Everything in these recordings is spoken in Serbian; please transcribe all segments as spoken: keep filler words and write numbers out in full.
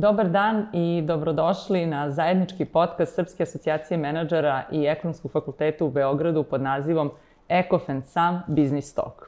Dobar dan i dobrodošli na zajednički podcast Srpske asocijacije menadžera i Ekonomskog fakulteta u Beogradu pod nazivom Ekof and Sam Business Talk.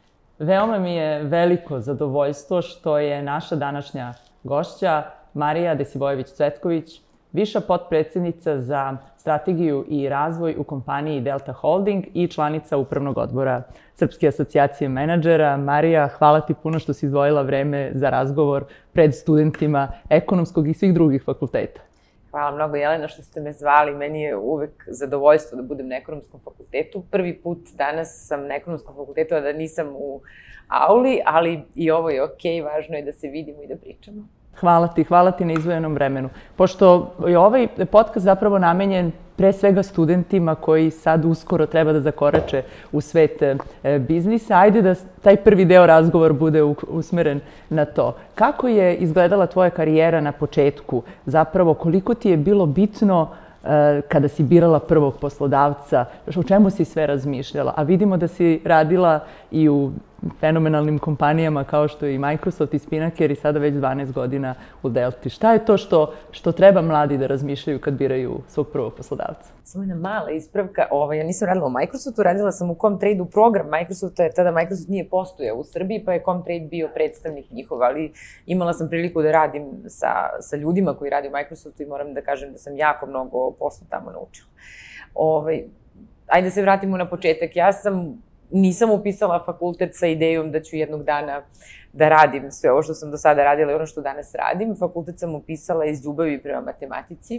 Veoma mi je veliko zadovoljstvo što je naša današnja gošća Marija Desivojević-Cvetković, viša potpredsednica za strategiju i razvoj u kompaniji Delta Holding i članica upravnog odbora Srpske asocijacije menadžera. Marija, hvala ti puno što si izdvojila vreme za razgovor pred studentima ekonomskog i svih drugih fakulteta. Hvala mnogo, Jelena, što ste me zvali. Meni je uvek zadovoljstvo da budem na ekonomskom fakultetu. Prvi put danas sam na ekonomskom fakultetu, a da nisam u auli, ali i ovo je okej, važno je da se vidimo i da pričamo. Hvala ti, hvala ti na izdvojenom vremenu. Pošto je ovaj podcast zapravo namenjen pre svega studentima koji sad uskoro treba da zakorače u svet biznisa, ajde da taj prvi deo razgovor bude usmeren na to. Kako je izgledala tvoja karijera na početku? Zapravo, koliko ti je bilo bitno kada si birala prvog poslodavca, o čemu si sve razmišljala? A vidimo da si radila i u fenomenalnim kompanijama kao što je i Microsoft i Spinnaker i sada već dvanaest godina u Delti. Šta je to što, što treba mladi da razmišljaju kad biraju svog prvog poslodavca? Samo jedna mala ispravka. Ovaj, ja nisam radila u Microsoftu, radila sam u Comtrade-u program Microsofta, jer tada Microsoft nije postojao u Srbiji, pa je Comtrade bio predstavnik njihov, ali imala sam priliku da radim sa, sa ljudima koji radi u Microsoftu i moram da kažem da sam jako mnogo posla tamo naučila. Ovaj, ajde da se vratimo na početak. Ja sam Nisam upisala fakultet sa idejom da ću jednog dana da radim sve ovo što sam do sada radila i ono što danas radim. Fakultet sam upisala iz ljubavi prema matematici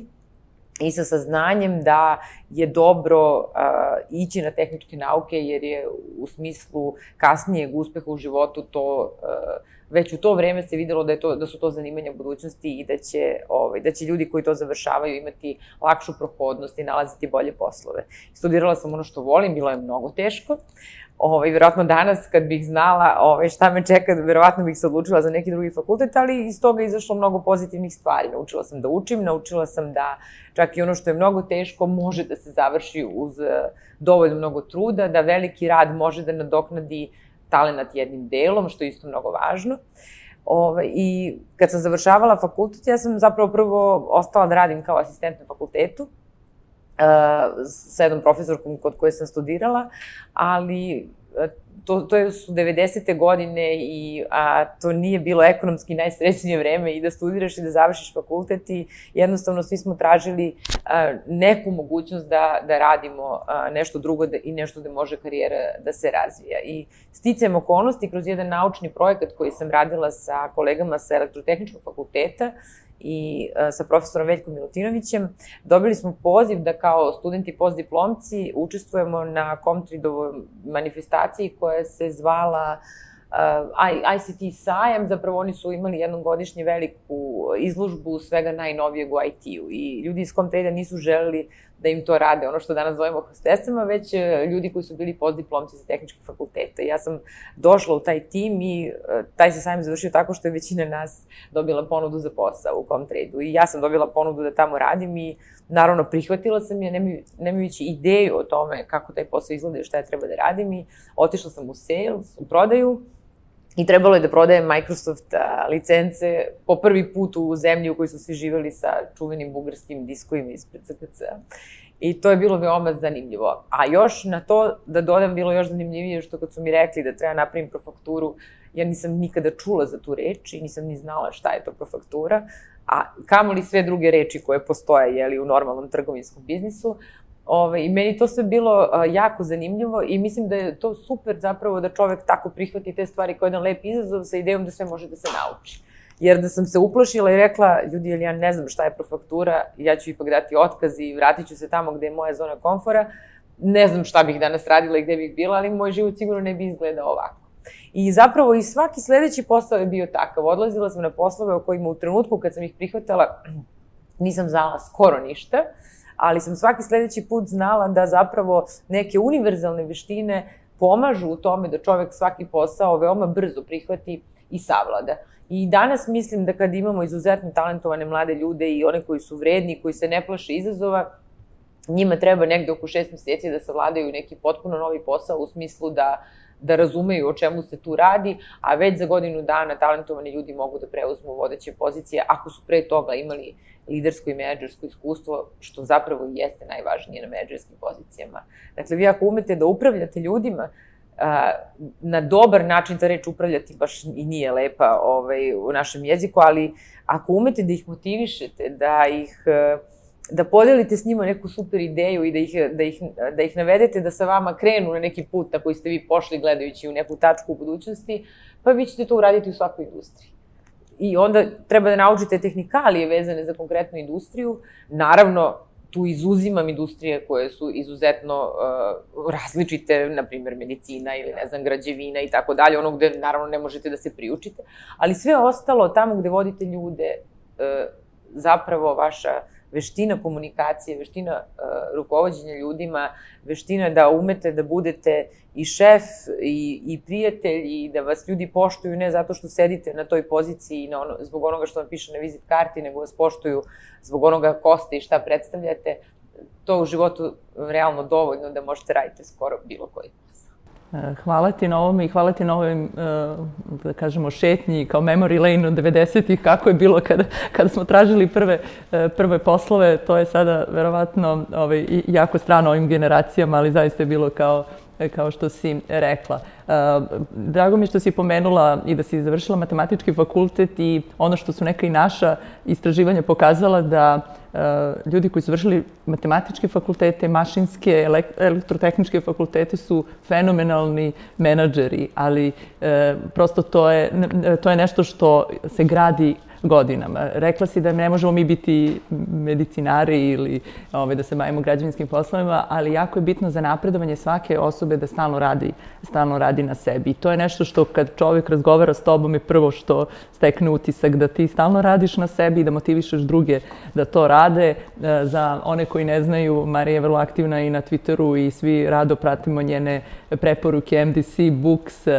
i sa saznanjem da je dobro uh, ići na tehničke nauke, jer je u smislu kasnijeg uspeha u životu to uh, već u to vreme se videlo da, je to, da su to zanimanja budućnosti i da će, ovaj, da će ljudi koji to završavaju imati lakšu prohodnost i nalaziti bolje poslove. Studirala sam ono što volim, bilo je mnogo teško. Ovaj, verovatno danas kad bih znala ovaj, šta me čeka, verovatno bih se odlučila za neki drugi fakultet, ali iz toga je izašlo mnogo pozitivnih stvari. Naučila sam da učim, naučila sam da čak i ono što je mnogo teško može da se završi uz dovoljno mnogo truda, da veliki rad može da nadoknadi talenat jednim delom, što je isto mnogo važno. Ove, I kad sam završavala fakultet, ja sam zapravo prvo ostala da radim kao asistent na fakultetu, uh, sa jednom profesorkom kod koje sam studirala, ali to, to su devedesete godine i a, to nije bilo ekonomski najsrećnije vreme i da studiraš i da završiš fakultet i jednostavno svi smo tražili a, neku mogućnost da, da radimo a, nešto drugo da, i nešto da može karijera da se razvija. I sticajem okolnosti kroz jedan naučni projekat koji sam radila sa kolegama sa Elektrotehničkog fakulteta i uh, sa profesorom Veljkom Milutinovićem, dobili smo poziv da kao studenti postdiplomci učestvujemo na Comtrade-ovoj manifestaciji koja se zvala uh, I C T sajam. Zapravo oni su imali jednom godišnje veliku izložbu svega najnovijeg u I T-u i ljudi iz Comtrade-a nisu želeli da im to rade, ono što danas zovemo hostesama, već ljudi koji su bili postdiplomci sa tehničkih fakulteta. Ja sam došla u taj tim i taj se sajam završio tako što je većina nas dobila ponudu za posao u Comtrade-u. I ja sam dobila ponudu da tamo radim i naravno prihvatila sam je, nemajući ideju o tome kako taj posao izgleda i šta ja treba da radim i otišla sam u sales, u prodaju. I trebalo je da prodajem Microsoft a, licence po prvi put u zemlji u kojoj su svi živeli sa čuvenim bugarskim diskovima ispred C T C-a. I to je bilo veoma zanimljivo. A još na to, da dodam, bilo još zanimljivije što kad su mi rekli da treba napravim profakturu, ja nisam nikada čula za tu reč i nisam ni znala šta je to profaktura, a kamoli sve druge reči koje postoje jeli, u normalnom trgovinskom biznisu. Ove, I meni to sve bilo a, jako zanimljivo i mislim da je to super zapravo da čovek tako prihvati te stvari kao jedan lep izazov sa idejom da sve može da se nauči. Jer da sam se uplašila i rekla, ljudi, ja ne znam šta je profaktura, ja ću ipak dati otkaz i vratit ću se tamo gde je moja zona komfora, ne znam šta bih danas radila i gde bih bila, ali moj život sigurno ne bi izgledao ovako. I zapravo i svaki sledeći posao je bio takav. Odlazila sam na poslove o kojima u trenutku kad sam ih prihvatala nisam znala skoro ništa, ali sam svaki sledeći put znala da zapravo neke univerzalne veštine pomažu u tome da čovek svaki posao veoma brzo prihvati i savlada. I danas mislim da kad imamo izuzetno talentovane mlade ljude i one koji su vredni, koji se ne plaše izazova, njima treba negde oko šest meseci da savladaju neki potpuno novi posao u smislu da da razumeju o čemu se tu radi, a već za godinu dana talentovani ljudi mogu da preuzmu vodeće pozicije ako su pre toga imali lidersko i menadžersko iskustvo, što zapravo i jeste najvažnije na menadžerskim pozicijama. Dakle, vi ako umete da upravljate ljudima, na dobar način, ta reč upravljati baš i nije lepa u našem jeziku, ali ako umete da ih motivišete, da ih da podelite s njima neku super ideju i da ih, da, ih, da ih navedete da sa vama krenu na neki put na koji ste vi pošli gledajući u neku tačku u budućnosti, pa vi ćete to uraditi u svakoj industriji. I onda treba da naučite tehnikalije vezane za konkretnu industriju. Naravno, tu izuzimam industrije koje su izuzetno uh, različite, na primjer medicina ili, ne znam, građevina i tako dalje, ono gde naravno ne možete da se priučite, ali sve ostalo, tamo gde vodite ljude, uh, zapravo vaša veština komunikacije, veština uh, rukovođenja ljudima, veština da umete da budete i šef i, i prijatelj i da vas ljudi poštuju ne zato što sedite na toj poziciji na ono, zbog onoga što vam piše na vizit karti, nego vas poštuju zbog onoga ko ste i šta predstavljate, to u životu realno dovoljno da možete raditi skoro bilo koji posao. Hvala ti na ovome i hvala ti na ovim, da kažemo, šetnji kao memory lane od devedesetih, kako je bilo kada, kada smo tražili prve, prve poslove. To je sada verovatno ovaj, jako strano ovim generacijama, ali zaista je bilo kao, kao što si rekla. Drago mi je što si pomenula i da si završila matematički fakultet i ono što su neka i naša istraživanja pokazala da ljudi koji su završili matematičke fakultete, mašinske, elektrotehničke fakultete su fenomenalni menadžeri, ali prosto to je, to je nešto što se gradi godinama. Rekla si da ne možemo mi biti medicinari ili ove, da se bavimo građevinskim poslovima, ali jako je bitno za napredovanje svake osobe da stalno radi, stalno radi na sebi. I to je nešto što kad čovjek razgovara s tobom je prvo što stekne utisak da ti stalno radiš na sebi i da motivišeš druge da to rade. Za one koji ne znaju, Marija je vrlo aktivna i na Twitteru i svi rado pratimo njene preporuke M D C Books,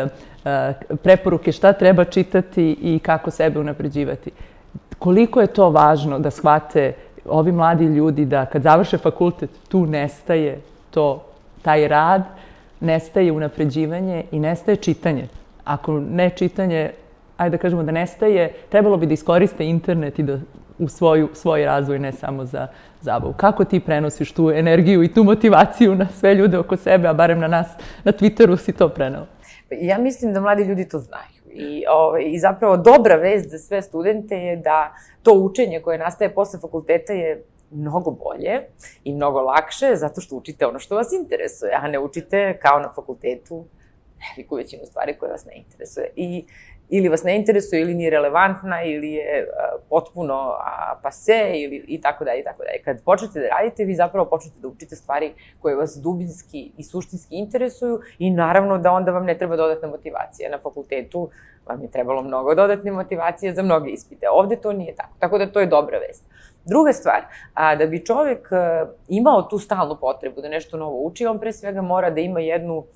preporuke šta treba čitati i kako sebe unapređivati. Koliko je to važno da shvate ovi mladi ljudi da kad završe fakultet tu nestaje to, taj rad, nestaje unapređivanje i nestaje čitanje. Ako ne čitanje, ajde da kažemo da nestaje, trebalo bi da iskoriste internet i da u svoju, svoj razvoj, ne samo za zabavu. Kako ti prenosiš tu energiju i tu motivaciju na sve ljude oko sebe, a barem na nas na Twitteru si to prenela? Ja mislim da mladi ljudi to znaju. I, ovaj, I zapravo dobra vest za sve studente je da to učenje koje nastaje posle fakulteta je mnogo bolje i mnogo lakše zato što učite ono što vas interesuje, a ne učite kao na fakultetu veliku većinu stvari koje vas ne interesuje. I ili vas ne interesuje, ili nije relevantna, ili je uh, potpuno uh, pase, ili i tako dalje, i tako dalje. Kad počnete da radite, vi zapravo počnete da učite stvari koje vas dubinski i suštinski interesuju i naravno da onda vam ne treba dodatna motivacija. Na fakultetu vam je trebalo mnogo dodatne motivacije za mnoge ispite. Ovde to nije tako, tako da to je dobra vest. Druga stvar, a, da bi čovek uh, imao tu stalnu potrebu da nešto novo uči, on pre svega mora da ima jednu uh,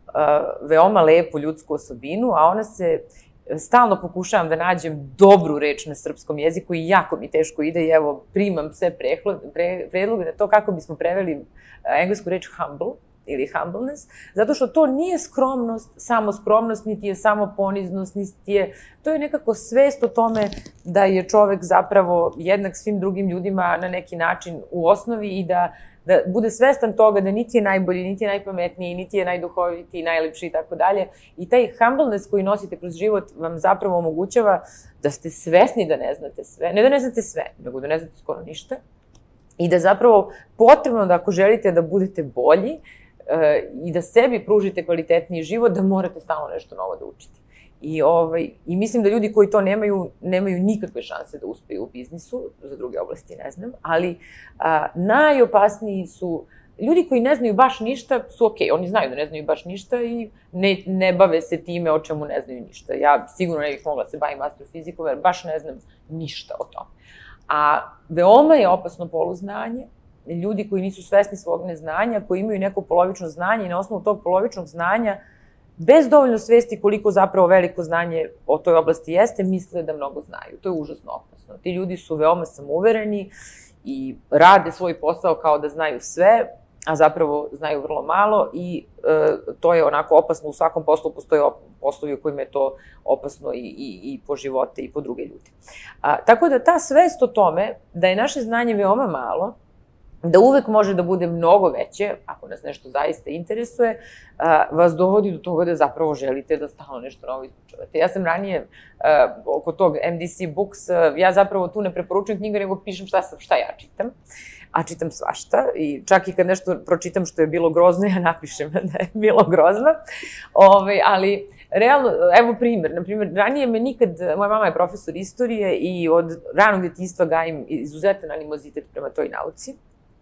veoma lepu ljudsku osobinu, a ona se stalno pokušavam da nađem dobru reč na srpskom jeziku i jako mi teško ide i evo primam sve predloge na to kako bismo preveli englesku reč humble ili humbleness, zato što to nije skromnost, samo skromnost, niti je samo poniznost, niti je, to je nekako svest o tome da je čovek zapravo jednak svim drugim ljudima na neki način u osnovi i da da bude svestan toga da niti je najbolji, niti je najpametniji, niti je najduhovitiji, najlepši i tako dalje. I taj humbleness koji nosite kroz život vam zapravo omogućava da ste svesni da ne znate sve. Ne da ne znate sve, nego da ne znate skoro ništa. I da zapravo potrebno da ako želite da budete bolji e, i da sebi pružite kvalitetniji život, da morate stalno nešto novo da učite. I, ovaj, I mislim da ljudi koji to nemaju, nemaju nikakve šanse da uspeju u biznisu, za druge oblasti ne znam, ali a, najopasniji su ljudi koji ne znaju baš ništa, su okej, okay, oni znaju da ne znaju baš ništa i ne, ne bave se time o čemu ne znaju ništa. Ja sigurno ne bih mogla da se bavim astrofizikom jer baš ne znam ništa o tome. A veoma je opasno poluznanje, ljudi koji nisu svesni svog neznanja, koji imaju neko polovično znanje i na osnovu tog polovičnog znanja bez dovoljno svesti koliko zapravo veliko znanje o toj oblasti jeste, misle da mnogo znaju. To je užasno opasno. Ti ljudi su veoma samouvereni i rade svoj posao kao da znaju sve, a zapravo znaju vrlo malo i to je onako opasno. U svakom poslu postoje poslovi u kojima je to opasno i, i, i po živote i po druge ljude. A, tako da ta svest o tome da je naše znanje veoma malo, da uvek može da bude mnogo veće, ako nas nešto zaista interesuje, a, vas dovodi do toga da zapravo želite da stalno nešto novo izučavate. Ja sam ranije a, oko tog M D C Books, a, ja zapravo tu ne preporučujem knjige, nego pišem šta, sam, šta ja čitam, a čitam svašta i čak i kad nešto pročitam što je bilo grozno, ja napišem da je bilo grozno, Ove, ali realno, evo primer, na primjer, ranije me nikad, moja mama je profesor istorije i od ranog djetinjstva gajim izuzetan animozitet prema toj nauci.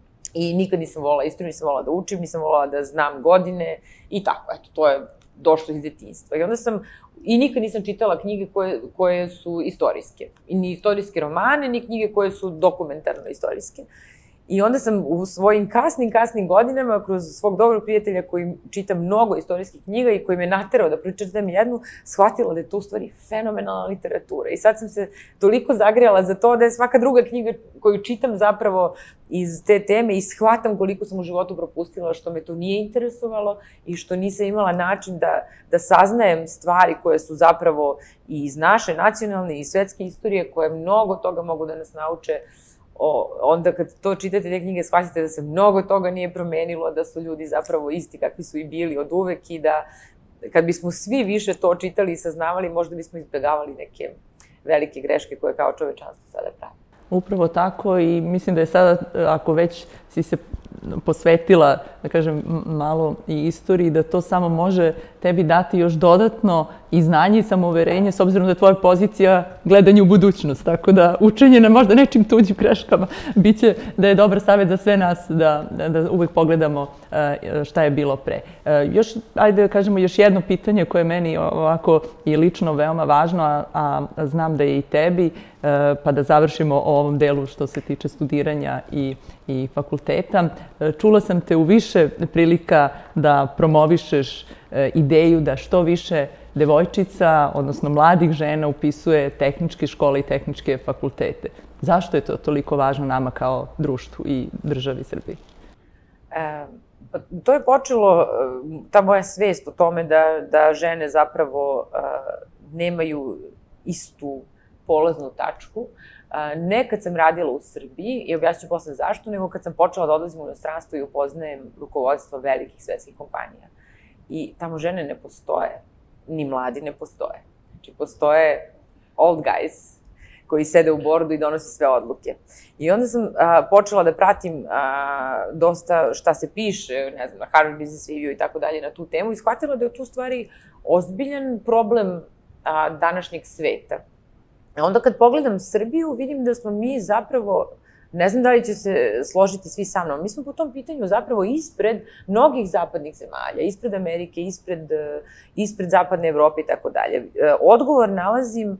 I nikad nisam volala istoriju, nisam volala da učim, nisam volala da znam godine i tako, eto, to je došlo iz djetinjstva. I onda sam, i nikad nisam čitala knjige koje, koje su istorijske. I ni istorijske romane, ni knjige koje su dokumentarno istorijske. I onda sam u svojim kasnim, kasnim godinama, kroz svog dobrog prijatelja koji čita mnogo istorijskih knjiga i koji me naterao da pročitam jednu, shvatila da je to u stvari fenomenalna literatura. I sad sam se toliko zagrijala za to da je svaka druga knjiga koju čitam zapravo iz te teme i shvatam koliko sam u životu propustila, što me to nije interesovalo i što nisam imala način da, da saznajem stvari koje su zapravo i iz naše nacionalne i svetske istorije, koje mnogo toga mogu da nas nauče. O, onda kad to čitate te knjige, shvatite da se mnogo toga nije promenilo, da su ljudi zapravo isti kakvi su i bili od uvek i da kad bismo svi više to čitali i saznavali, možda bismo izbjegavali neke velike greške koje kao čovečanstvo sada pravi. Upravo tako i mislim da je sada, ako već si se posvetila, da kažem, malo i istoriji, da to samo može tebi dati još dodatno i znanje i samouverenje, s obzirom da je tvoja pozicija gledanje u budućnost. Tako da učenje na možda nečim tuđim greškama biće da je dobar savjet za sve nas da, da, da uvek pogledamo šta je bilo pre. Još, ajde da kažemo, još jedno pitanje koje je meni ovako i lično veoma važno, a, a znam da je i tebi, pa da završimo o ovom delu što se tiče studiranja i, i fakulteta. Čula sam te u više prilika da promovišeš ideju da što više devojčica, odnosno mladih žena, upisuje tehničke škole i tehničke fakultete. Zašto je to toliko važno nama kao društvu i državi Srbiji? E, pa to je počelo, ta moja svest o tome da, da žene zapravo a, nemaju istu polaznu tačku. Ne kad sam radila u Srbiji, i objasniću posle zašto, nego kad sam počela da odlazim u inostranstvo i upoznajem rukovodstvo velikih svetskih kompanija. I tamo žene ne postoje, ni mladi ne postoje. Znači, postoje old guys koji sede u bordu i donose sve odluke. I onda sam a, počela da pratim a, dosta šta se piše, ne znam, na Harvard Business Review i tako dalje na tu temu i shvatila da je tu stvari ozbiljan problem a, današnjeg sveta. Onda kad pogledam Srbiju, vidim da smo mi zapravo, ne znam da li će se složiti svi sa mnom, mi smo po tom pitanju zapravo ispred mnogih zapadnih zemalja, ispred Amerike, ispred, ispred zapadne Evrope i tako dalje. Odgovor nalazim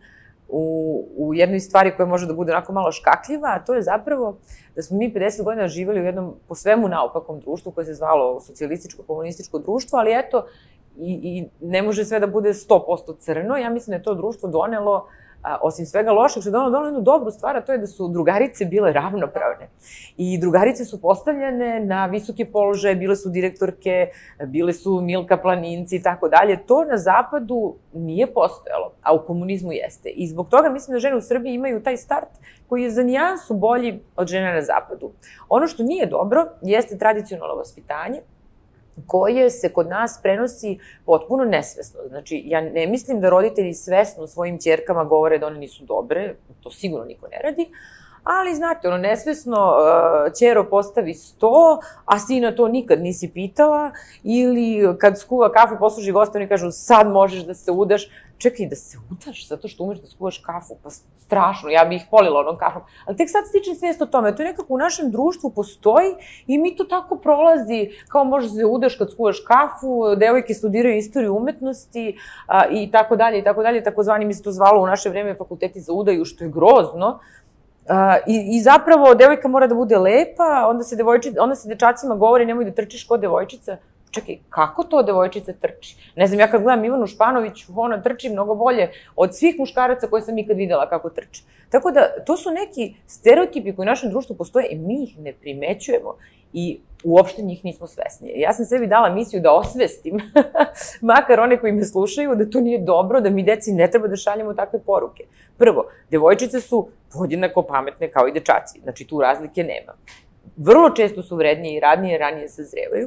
u, u jednoj stvari koja može da bude onako malo škakljiva, a to je zapravo da smo mi pedeset godina živjeli u jednom po svemu naopakom društvu koje se zvalo socijalističko-komunističko društvo, ali eto, i, i ne može sve da bude sto posto crno. Ja mislim da je to društvo donelo, a, osim svega lošeg, što je donelo, donelo jednu dobru stvar, a to je da su drugarice bile ravnopravne. I drugarice su postavljene na visoke položaje, bile su direktorke, bile su Milka Planinci i tako dalje. To na zapadu nije postojalo, a u komunizmu jeste. I zbog toga mislim da žene u Srbiji imaju taj start koji je za nijansu bolji od žena na zapadu. Ono što nije dobro jeste tradicionalno vaspitanje, koje se kod nas prenosi potpuno nesvesno. Znači, ja ne mislim da roditelji svesno svojim ćerkama govore da one nisu dobre, to sigurno niko ne radi, ali, znate, ono, nesvesno, ćero postavi sto, a sina to nikad nisi pitala, ili kad skuva kafu, posluži goste, oni kažu, sad možeš da se udaš. Čekaj, da se udaš zato što umeš da skuvaš kafu, pa strašno, ja bih ih polila onom kafom. Ali tek sad stiče svijest o tome, to je nekako u našem društvu postoji i mi to tako prolazi, kao možeš da se udaš kad skuvaš kafu, devojke studiraju istoriju umetnosti a, i tako dalje, i tako dalje, takozvani mi se to zvalo u naše vreme fakulteti za udaju, što je grozno. Uh, i, I zapravo, devojka mora da bude lepa, onda se, devojči, onda se dečacima govori nemoj da trčiš kod devojčica. čekaj, kako to devojčica trči? Ne znam, ja kad gledam Ivanu Španović, ona trči mnogo bolje od svih muškaraca koje sam ikad videla kako trči. Tako da, to su neki stereotipi koji u našem društvu postoje i mi ih ne primećujemo i uopšte njih nismo svesni. Ja sam sebi dala misiju da osvestim, makar one koji me slušaju, da to nije dobro, da mi deci ne treba da šaljemo takve poruke. Prvo, devojčice su podjednako pametne kao i dečaci, znači tu razlike nema. Vrlo često su vrednije i radnije, ranije sazrevaju,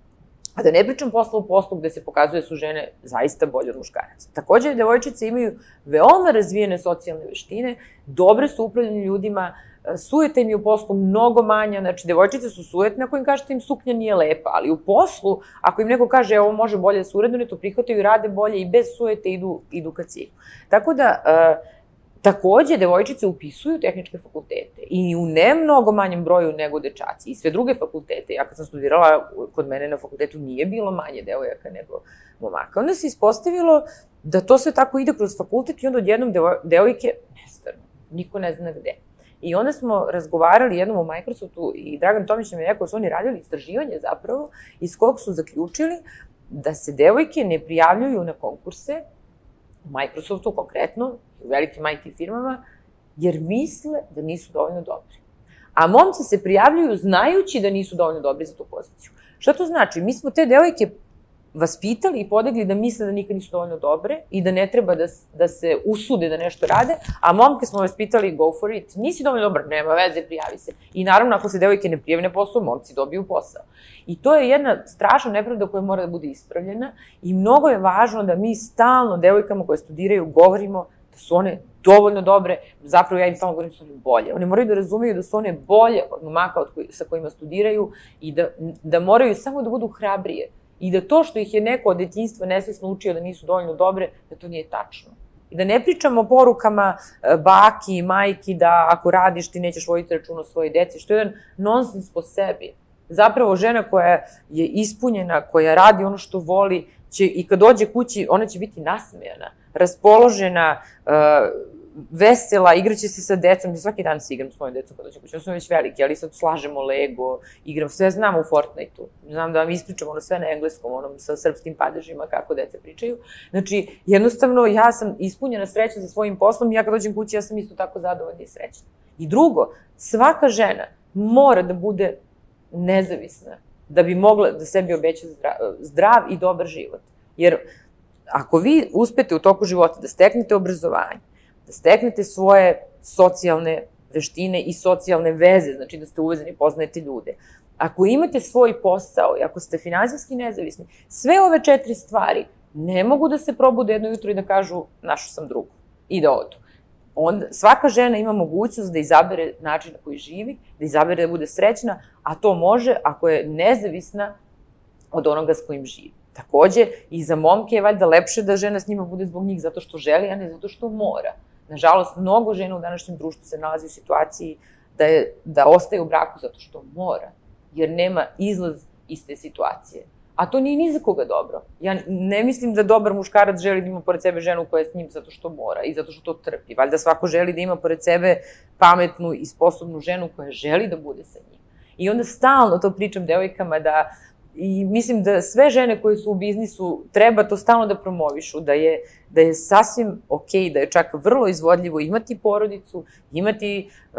a da ne pričam posla u poslu gde se pokazuje su žene zaista bolje od muškaraca. Takođe, devojčice imaju veoma razvijene socijalne veštine, dobre su upravljene ljudima, sujeta im je u poslu mnogo manja, znači devojčice su sujetne ako im kažete im suknja nije lepa, ali u poslu, ako im neko kaže ovo može bolje da se uredno, ne to prihvataju i rade bolje i bez sujete idu, idu ka cilju. Tako da, takođe, devojčice upisuju tehničke fakultete i u ne mnogo manjem broju nego dečaci i sve druge fakultete. Ja kad sam studirala, kod mene na fakultetu nije bilo manje devojaka nego momaka. Onda se ispostavilo da to sve tako ide kroz fakultet i onda odjednom devojke nestanu. Niko ne zna gde. I onda smo razgovarali jednom u Microsoftu i Dragan Tomić nam je rekao da su oni radili istraživanje zapravo iz kog su zaključili da se devojke ne prijavljuju na konkurse u Microsoftu konkretno, u velikim I T firmama, jer misle da nisu dovoljno dobri. A momci se prijavljuju znajući da nisu dovoljno dobri za tu poziciju. Šta to znači? Mi smo te devojke vaspitali i podigli da misle da nikad nisu dovoljno dobre i da ne treba da, da se usude da nešto rade, a momke smo vaspitali go for it. Nisi dovoljno dobar, nema veze, prijavi se. I naravno, ako se devojke ne prijave na posao, momci dobiju posao. I to je jedna strašna nepravda koja mora da bude ispravljena i mnogo je važno da mi stalno devojkama koje studiraju govorimo da su one dovoljno dobre, zapravo ja im stalno govorim da su one bolje. One moraju da razumeju da su one bolje od momaka sa kojima studiraju i da, da moraju samo da budu hrabrije. I da to što ih je neko od detinjstva nesvesno učio da nisu dovoljno dobre, da to nije tačno. I da ne pričamo o porukama baki i majki da ako radiš ti nećeš voditi račun o svojoj deci, što je jedan nonsens po sebi. Zapravo žena koja je ispunjena, koja radi ono što voli, će i kad dođe kući, ona će biti nasmejana, raspoložena, vesela, igraće se sa decom, svaki dan se igram s mojom decom kad dođe kući, oni su već veliki, ali sad slažemo Lego, igram, sve znam u Fortnite-u, znam da vam ispričam ono sve na engleskom, onom sa srpskim padežima, kako deca pričaju. Znači, jednostavno, ja sam ispunjena sreća za svojim poslom i ja kad dođem kući, ja sam isto tako zadovoljna i srećna. I drugo, svaka žena mora da bude nezavisna, da bi mogla da sebi obeća zdrav i dobar život. Jer ako vi uspete u toku života da steknete obrazovanje, da steknete svoje socijalne veštine i socijalne veze, znači da ste uvezani, poznajete ljude. Ako imate svoj posao i ako ste finansijski nezavisni, sve ove četiri stvari ne mogu da se probude jedno jutro i da kažu našao sam drugu i da odu. Onda, svaka žena ima mogućnost da izabere način na koji živi, da izabere da bude srećna, a to može ako je nezavisna od onoga s kojim živi. Takođe, i za momke je valjda lepše da žena s njima bude zbog njih zato što želi, a ne zato što mora. Nažalost, mnogo žena u današnjem društvu se nalazi u situaciji da, je, da ostaje u braku zato što mora, jer nema izlaz iz te situacije. A to nije ni za koga dobro. Ja ne mislim da dobar muškarac želi da ima pored sebe ženu koja je s njim zato što mora i zato što to trpi. Valjda svako želi da ima pored sebe pametnu i sposobnu ženu koja želi da bude sa njim. I onda stalno to pričam devojkama da i mislim da sve žene koje su u biznisu treba to stalno da promovišu, da je, da je sasvim okej, da je čak vrlo izvodljivo imati porodicu, imati uh,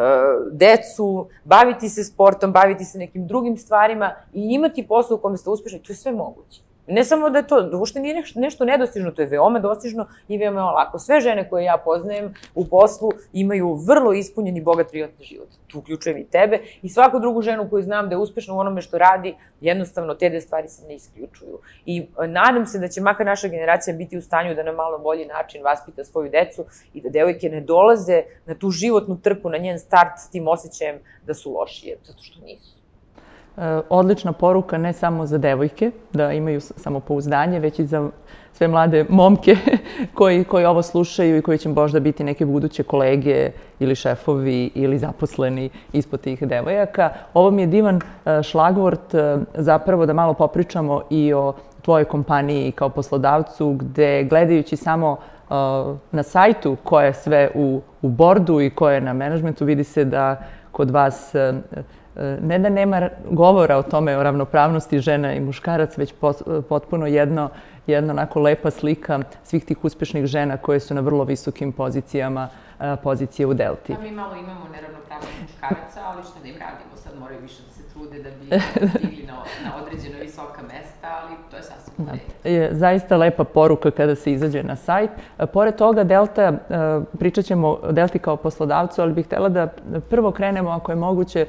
decu, baviti se sportom, baviti se nekim drugim stvarima i imati posao u kome ste uspešni, to je sve moguće. Ne samo da je to, uopšte nije nešto nedostižno, to je veoma dostižno i veoma lako. Sve žene koje ja poznajem u poslu imaju vrlo ispunjen i bogat privatni život. Tu uključujem i tebe i svaku drugu ženu koju znam da je uspešna u onome što radi, jednostavno te dve stvari se ne isključuju. I nadam se da će makar naša generacija biti u stanju da na malo bolji način vaspita svoju decu i da devojke ne dolaze na tu životnu trku, na njen start s tim osjećajem da su lošije, zato što nisu. Odlična poruka ne samo za devojke, da imaju samopouzdanje, već i za sve mlade momke koji, koji ovo slušaju i koji će možda biti neke buduće kolege ili šefovi ili zaposleni ispod tih devojaka. Ovo mi je divan šlagvort zapravo da malo popričamo i o tvojoj kompaniji kao poslodavcu, gde gledajući samo na sajtu ko je sve u, u bordu i ko je na menadžmentu, vidi se da kod vas ne da nema govora o tome, o ravnopravnosti žena i muškaraca, već potpuno jedno, jedna onako lepa slika svih tih uspešnih žena koje su na vrlo visokim pozicijama, pozicije u Delti. Mi malo imamo neravnopravnost muškaraca, ali što da im radimo, sad moraju više da se trude da bi stigli na, na određena visoka mesta, ali to je sasvim je zaista lepa poruka kada se izađe na sajt. Pored toga, Delta, pričat ćemo o Delti kao poslodavcu, ali bih htjela da prvo krenemo, ako je moguće,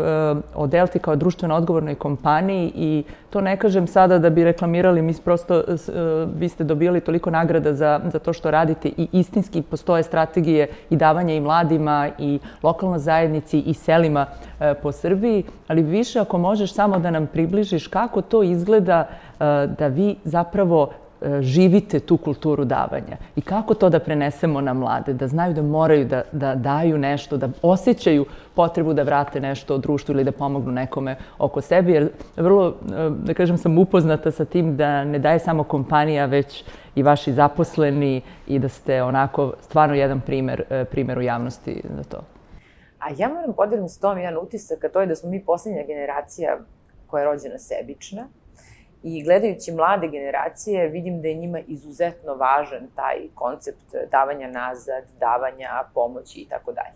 o Delti kao društveno odgovornoj kompaniji i to ne kažem sada da bi reklamirali, mi prosto, vi ste dobili toliko nagrada za, za to što radite i istinski postoje strategije i davanja i mladima i lokalnoj zajednici i selima po Srbiji, ali više ako možeš samo da nam približiš kako to izgleda da vi zapravo živite tu kulturu davanja i kako to da prenesemo na mlade, da znaju da moraju da, da daju nešto, da osjećaju potrebu da vrate nešto od društvu ili da pomognu nekome oko sebe, jer vrlo, da kažem, sam upoznata sa tim da ne daje samo kompanija, već i vaši zaposleni i da ste onako stvarno jedan primer, primer u javnosti za to. A ja moram podelim s tom jedan utisak, a to je da smo mi posljednja generacija koja je rođena sebična. I gledajući mlade generacije, vidim da je njima izuzetno važan taj koncept davanja nazad, davanja pomoći i tako dalje.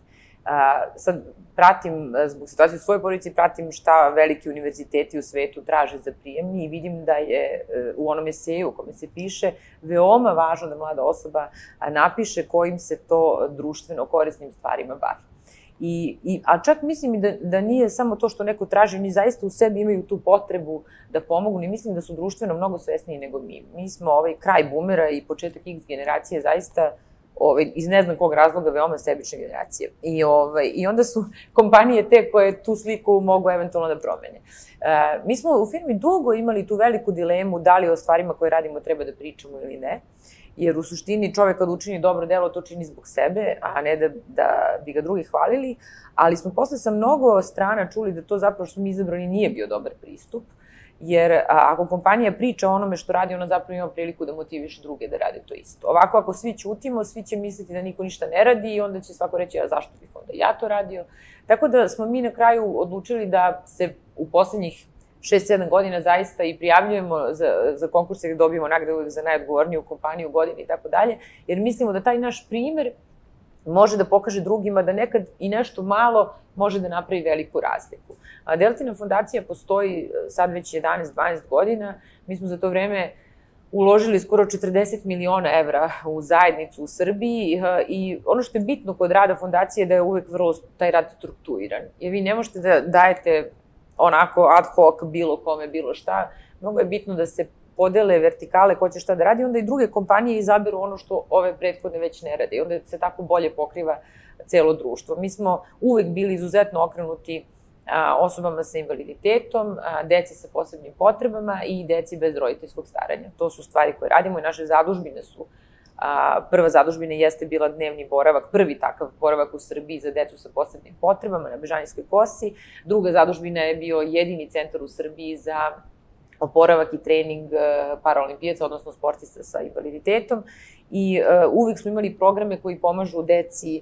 Sad pratim, zbog situacije u svojoj porodici, pratim šta veliki univerziteti u svetu traže za prijemni i vidim da je u onom eseju u kome se piše veoma važno da mlada osoba napiše kojim se to društveno korisnim stvarima bavi. I, i, a čak mislim da, da nije samo to što neko traži, oni zaista u sebi imaju tu potrebu da pomognu i mislim da su društveno mnogo svesniji nego mi. Mi smo ovaj kraj boomera i početak X generacije zaista ovaj, iz ne znam kog razloga veoma sebične generacije. I, ovaj, I onda su kompanije te koje tu sliku mogu eventualno da promene. E, mi smo u firmi dugo imali tu veliku dilemu da li o stvarima koje radimo treba da pričamo ili ne. Jer u suštini čovek kad učini dobro delo, to čini zbog sebe, a ne da, da bi ga drugi hvalili. Ali smo posle sa mnogo strana čuli da to zapravo što smo izabrani nije bio dobar pristup. Jer a, ako kompanija priča o onome što radi, ona zapravo ima priliku da motiviše druge da rade to isto. Ovako, ako svi ćutimo, svi će misliti da niko ništa ne radi i onda će svako reći, a zašto bih onda ja to radio. Tako da smo mi na kraju odlučili da se u poslednjih šest sedam godina zaista i prijavljujemo za, za konkurse gde dobijemo nagrade uvek za najodgovorniju kompaniju u godini i tako dalje, jer mislimo da taj naš primer može da pokaže drugima da nekad i nešto malo može da napravi veliku razliku. A Deltina fondacija postoji sad već jedanaest dvanaest godina, mi smo za to vreme uložili skoro četrdeset miliona evra u zajednicu u Srbiji i ono što je bitno kod rada fondacije je da je uvek vrlo taj rad strukturiran. Jer vi ne možete da dajete onako ad hoc bilo kome, bilo šta. Mnogo je bitno da se podele vertikale ko će šta da radi, onda i druge kompanije izaberu ono što ove prethodne već ne rade i onda se tako bolje pokriva celo društvo. Mi smo uvek bili izuzetno okrenuti a, osobama sa invaliditetom, a, deci sa posebnim potrebama i deci bez roditeljskog staranja. To su stvari koje radimo i naše zadužbine su. A, prva zadužbina jeste bila dnevni boravak, prvi takav boravak u Srbiji za decu sa posebnim potrebama na Bežanijskoj kosi. Druga zadužbina je bio jedini centar u Srbiji za oporavak i trening paraolimpijaca, odnosno sportista sa invaliditetom. I uh, uvek smo imali programe koji pomažu deci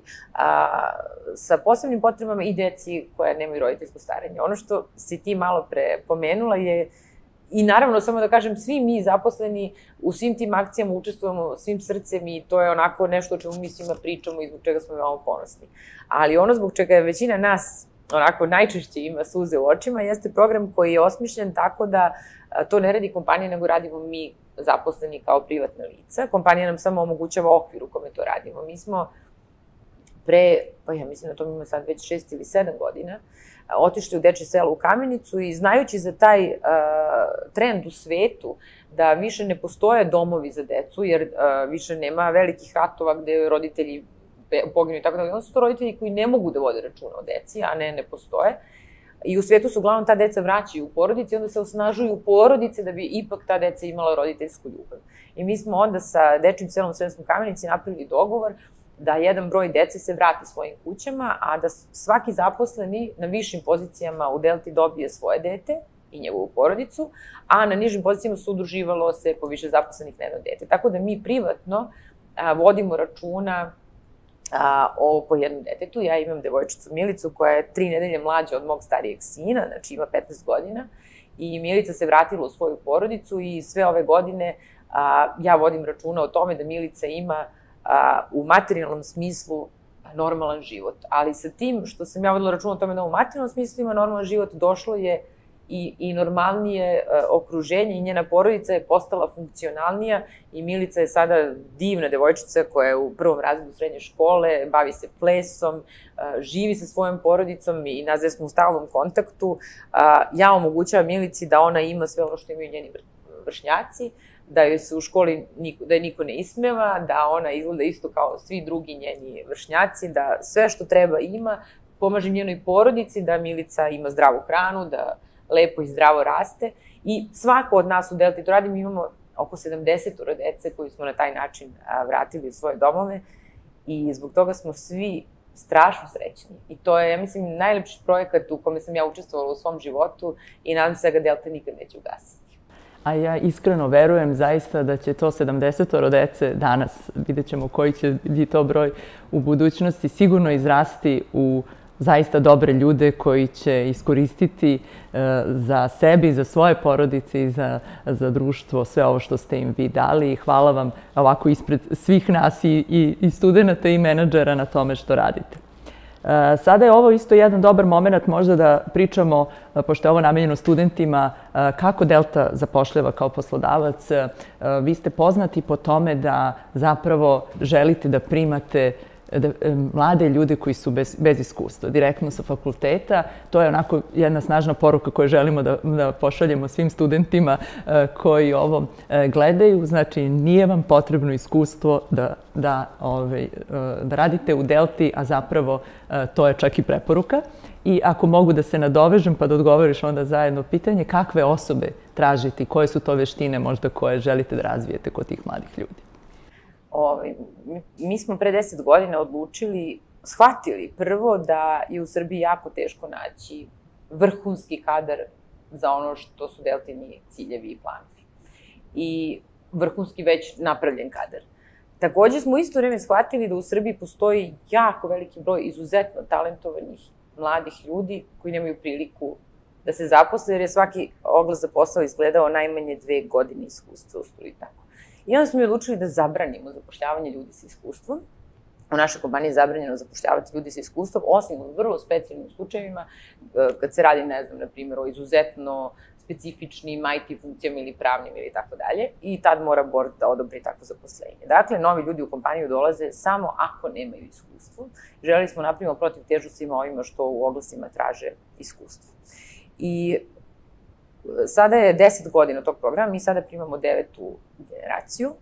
a, sa posebnim potrebama i deci koja nemaju roditeljsko staranje. Ono što si ti malo pre pomenula je, i naravno, samo da kažem, svi mi zaposleni u svim tim akcijama učestvujemo svim srcem i to je onako nešto o čemu mi svima pričamo i zbog čega smo veoma ponosni. Ali ono zbog čega je većina nas onako najčešće ima suze u očima jeste program koji je osmišljen tako da to ne radi kompanija, nego radimo mi zaposleni kao privatna lica. Kompanija nam samo omogućava okvir u kome to radimo. Mi smo pre, pa ja mislim da to ima sad već šest ili sedam godina, otišli u Dečje selo u Kamenicu i znajući za taj uh, trend u svetu da više ne postoje domovi za decu, jer uh, više nema velikih ratova gde roditelji poginu i tako da, onda su to roditelji koji ne mogu da vode računa o deci, a ne, ne postoje. I u svijetu se uglavnom ta deca vraćaju u porodici, onda se osnažuju porodice da bi ipak ta deca imala roditeljsku ljubav. I mi smo onda sa Dečjim selom u Sremskoj Kamenici napravili dogovor da jedan broj dece se vrati svojim kućama, a da svaki zaposleni na višim pozicijama u Delti dobije svoje dete i njegovu porodicu, a na nižim pozicijama su udruživalo se po više zaposlenih na jedno dete. Tako da mi privatno a, vodimo računa a, o po jednom detetu. Ja imam devojčicu Milicu koja je tri nedelje mlađa od mog starijeg sina, znači ima petnaest godina. I Milica se vratila u svoju porodicu i sve ove godine a, ja vodim računa o tome da Milica ima a, u materijalnom smislu normalan život. Ali sa tim što sam ja vodila računa o tome da u materijalnom smislu ima normalan život, došlo je i, i normalnije a, okruženje i njena porodica je postala funkcionalnija i Milica je sada divna devojčica koja je u prvom razredu srednje škole, bavi se plesom, a, živi sa svojom porodicom i nazve smo u stalnom kontaktu. A, ja omogućavam Milici da ona ima sve ono što imaju njeni vršnjaci, da joj se u školi niko, da je niko ne ismeva, da ona izgleda isto kao svi drugi njeni vršnjaci, da sve što treba ima, pomažem njenoj porodici, da Milica ima zdravu hranu, da lepo i zdravo raste. I svako od nas u Delti to radi, mi imamo oko sedamdeset dece koji smo na taj način vratili u svoje domove i zbog toga smo svi strašno srećni. I to je, ja mislim, najlepši projekat u kome sam ja učestvovala u svom životu i nadam se da ga Delta nikad neće ugasiti. A ja iskreno verujem zaista da će to sedamdeset dece danas, vidjet ćemo koji će biti to broj u budućnosti, sigurno izrasti u zaista dobre ljude koji će iskoristiti za sebe i za svoje porodice i za, za društvo sve ovo što ste im vi dali. Hvala vam ovako ispred svih nas i, i, i studenta i menadžera na tome što radite. Sada je ovo isto jedan dobar moment možda da pričamo, pošto je ovo namenjeno studentima, kako Delta zapošljava kao poslodavac. Vi ste poznati po tome da zapravo želite da primate mlade ljude koji su bez, bez iskustva, direktno sa fakulteta. To je onako jedna snažna poruka koju želimo da, da pošaljemo svim studentima koji ovo gledaju. Znači, nije vam potrebno iskustvo da, da, ovaj, da radite u Delti, a zapravo to je čak i preporuka. I ako mogu da se nadovežem pa da odgovoriš onda zajedno pitanje, kakve osobe tražite i koje su to veštine možda koje želite da razvijete kod tih mladih ljudi? Ovaj, mi smo pre deset godina odlučili, shvatili prvo da je u Srbiji jako teško naći vrhunski kadar za ono što su Deltini ciljevi i planovi. I vrhunski već napravljen kadar. Takođe smo u isto vreme shvatili da u Srbiji postoji jako veliki broj izuzetno talentovanih mladih ljudi koji nemaju priliku da se zaposle, jer je svaki oglas za posao izgledao najmanje dve godine iskustva u struji tako. I onda smo i odlučili da zabranimo zapošljavanje ljudi sa iskustvom. U našoj kompaniji je zabranjeno zapošljavati ljudi sa iskustvom, osim u vrlo specijalnim slučajevima, kad se radi, ne znam, na primjer, o izuzetno specifičnim I T funkcijama ili pravnim ili tako dalje, i tad mora board da odobri takvo zaposlenje. Dakle, novi ljudi u kompaniju dolaze samo ako nemaju iskustvo. Želeli smo napravimo protiv težu svima ovima što u oglasima traže iskustvo. I sada je deset godina tog programa, mi sada primamo devetu generaciju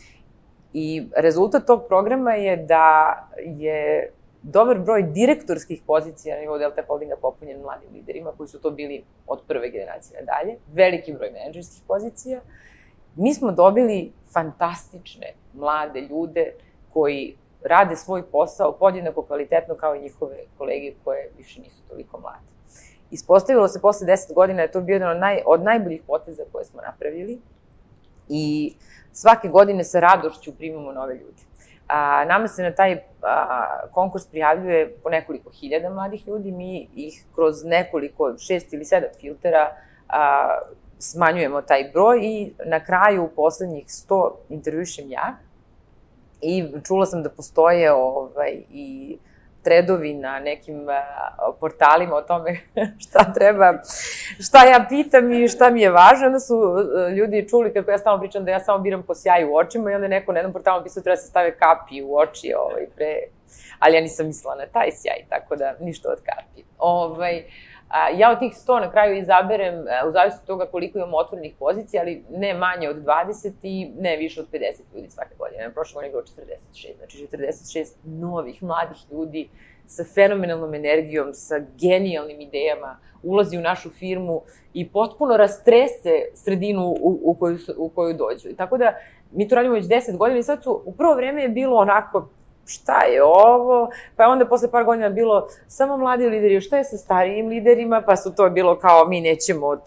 i rezultat tog programa je da je dobar broj direktorskih pozicija na nivou Delta Holdinga popunjen mladim liderima koji su to bili od prve generacije nadalje, veliki broj menadžerskih pozicija. Mi smo dobili fantastične mlade ljude koji rade svoj posao podjednako kvalitetno kao i njihove kolege koje više nisu toliko mlade. Ispostavilo se posle deset godina da je to bio jedan od, naj, od najboljih poteza koje smo napravili i svake godine sa radošću primamo nove ljude. A, nama se na taj a, konkurs prijavljuje po nekoliko hiljada mladih ljudi, mi ih kroz nekoliko, šest ili sedam filtera a, smanjujemo taj broj i na kraju poslednjih sto intervjušem ja i čula sam da postoje ovaj, i tredovi na nekim portalima o tome šta treba, šta ja pitam i šta mi je važno. Onda su ljudi čuli kako ja stalno pričam da ja samo biram po sjaju u očima i onda je neko na jednom portalu pisao treba se stave kapi u oči ovaj, pre... Ali ja nisam mislila na taj sjaj, tako da ništa od kapi. Ovaj, ja od tih sto na kraju izaberem, u zavisnosti od toga koliko imamo otvorenih pozicija, ali ne manje od dvadeset i ne više od pedeset ljudi svake godine. Prošle godine je bilo četrdeset šest, znači četrdeset šest novih, mladih ljudi sa fenomenalnom energijom, sa genijalnim idejama, ulazi u našu firmu i potpuno rastrese sredinu u, u, koju, u koju dođu. I tako da mi to radimo već deset godina i sad su, u prvo vreme je bilo onako, šta je ovo, pa je onda posle par godina bilo samo mladi lideri, šta je sa starijim liderima, pa su to bilo kao mi nećemo tu,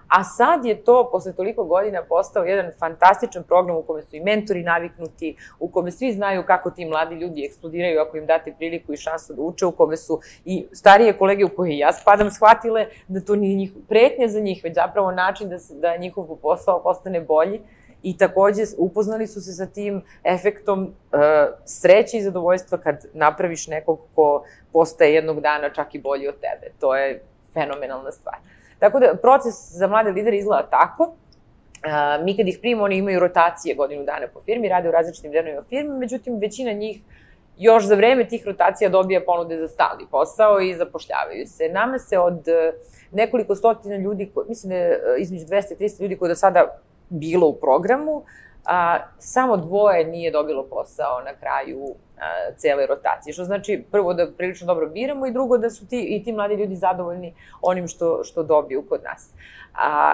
A sad je to, posle toliko godina, postao jedan fantastičan program u kome su i mentori naviknuti, u kome svi znaju kako ti mladi ljudi eksplodiraju ako im date priliku i šansu da uče, u kome su i starije kolege u koje ja spadam shvatile da to nije pretnja za njih, već zapravo način da, da njihov posao postane bolji. I takođe upoznali su se sa tim efektom uh, sreće i zadovoljstva kad napraviš nekog ko postaje jednog dana čak i bolji od tebe. To je fenomenalna stvar. Tako da proces za mlade lidere izgleda tako. Uh, mi kad ih primimo, oni imaju rotacije godinu dana po firmi, rade u različitim delovima firme, međutim većina njih još za vreme tih rotacija dobija ponude za stalni posao i zapošljavaju se. Nama se od nekoliko stotina ljudi, mislim da je između dvesta i trista ljudi koji do sada bilo u programu, a, samo dvoje nije dobilo posao na kraju a, cele rotacije. Što znači, prvo da prilično dobro biramo i drugo da su ti, i ti mladi ljudi zadovoljni onim što, što dobiju kod nas. A,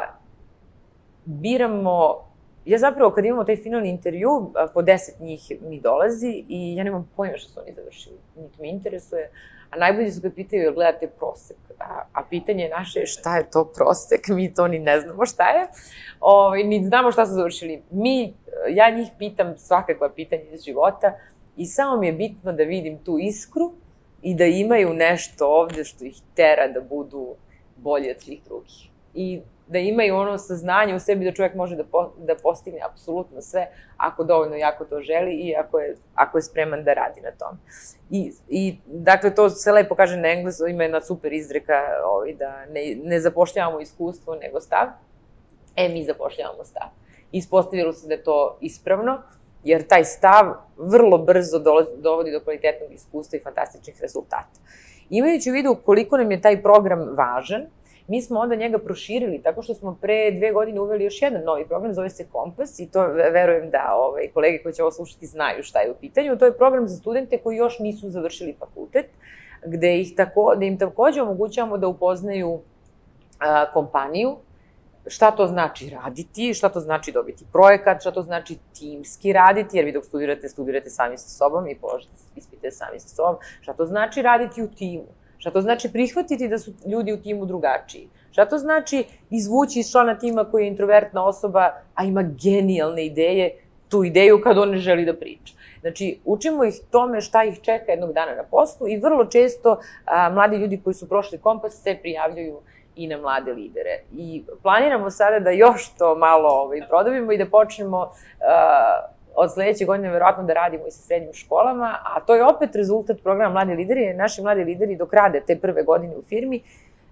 biramo, ja zapravo kad imamo taj finalni intervju, a, po deset njih mi dolazi i ja nemam pojma što su oni završili, niti me interesuje. A najbolji su kad pitaju, jel gledate prosek? A, a pitanje naše je šta je to prosek? Mi to ni ne znamo šta je. O, ni znamo šta su završili. Mi, ja njih pitam svakakva pitanja iz života i samo mi je bitno da vidim tu iskru i da imaju nešto ovde što ih tera da budu bolji od svih drugih. I da imaju ono saznanje u sebi da čovjek može da, po, da postigne apsolutno sve ako dovoljno jako to želi i ako je, ako je spreman da radi na tom. I, i dakle, to se lepo kaže na engleskom, ima jedna super izreka ovaj, da ne, ne zapošljavamo iskustvo nego stav. E, mi zapošljavamo stav. Ispostavilo se da je to ispravno, jer taj stav vrlo brzo dovodi do kvalitetnog iskustva i fantastičnih rezultata. Imajući u vidu koliko nam je taj program važan, mi smo onda njega proširili tako što smo pre dve godine uveli još jedan novi program, zove se Kompas i to verujem da ovaj, kolege koji će ovo slušati znaju šta je u pitanju. To je program za studente koji još nisu završili fakultet, gde, ih tako, gde im takođe omogućavamo da upoznaju a, kompaniju, šta to znači raditi, šta to znači dobiti projekat, šta to znači timski raditi, jer vi dok studirate, studirate sami sa sobom i položite ispite sami sa sobom, šta to znači raditi u timu. Šta to znači prihvatiti da su ljudi u timu drugačiji? Šta to znači izvući iz člana tima koji je introvertna osoba, a ima genijalne ideje, tu ideju kad on ne želi da priča? Znači, učimo ih tome šta ih čeka jednog dana na poslu i vrlo često a, mladi ljudi koji su prošli Kompas se prijavljuju i na mlade lidere. I planiramo sada da još to malo ovaj, prodavimo i da počnemo a, od sledeće godine verovatno da radimo i sa srednjim školama, a to je opet rezultat programa Mladi lideri. Naši mladi lideri dok rade te prve godine u firmi,